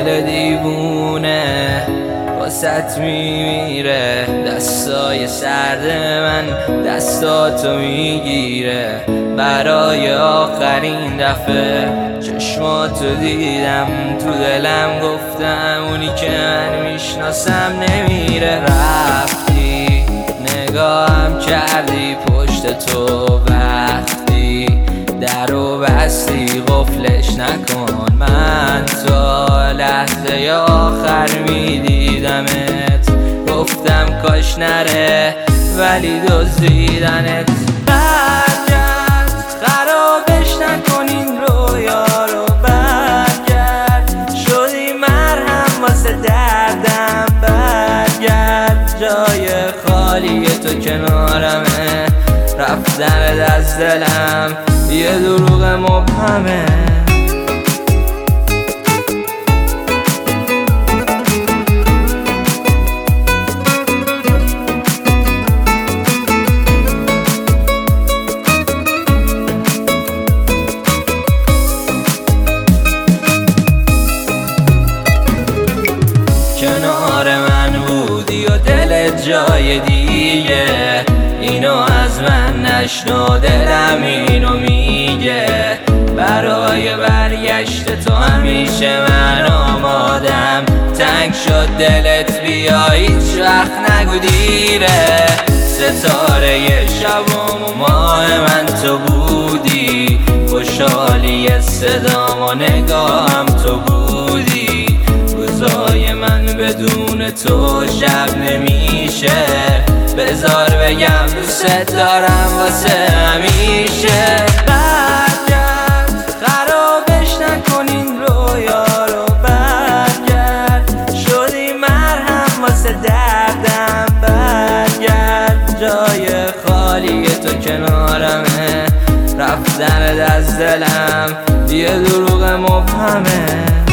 دل دیوونه واسط میمیره، دستای سرد من دستاتو میگیره. برای آخرین دفعه چشماتو دیدم، تو دلم گفتم اونی که من میشناسم نمیره. رفتی نگاهم کردی پشت تو، وقتی درو بستی قفلش نکن. من تا لحظه آخر میدیدمت، گفتم کاش نره ولی دزدیدنت. برگرد خرابش نکنین رویا رو، برگرد شدی مرهم واسه دردم. برگرد جای خالی تو کنارمه، رفتن از دلم یه دروغ مبهمه. کنار من بودی و دلت جای دیگه، اینو از من نشنو، دلم اینو میگه. برای برگشت تو همیشه من آمادم، تنگ شد دلت بیا هیچ وقت نگو دیره. ستاره شبم و ماه من تو بودی، خوشحالی صدام و نگاهم تو بودی. روزای من بدون تو شب نمیشه، بذار بگم دوست دارم واسه همیشه. برگرد خرابش نکنین رویا رو، برگرد شدی مرهم واسه دردم. برگرد جای خالی تو کنارمه، رفتن از دلم یه دروغ مبهمه.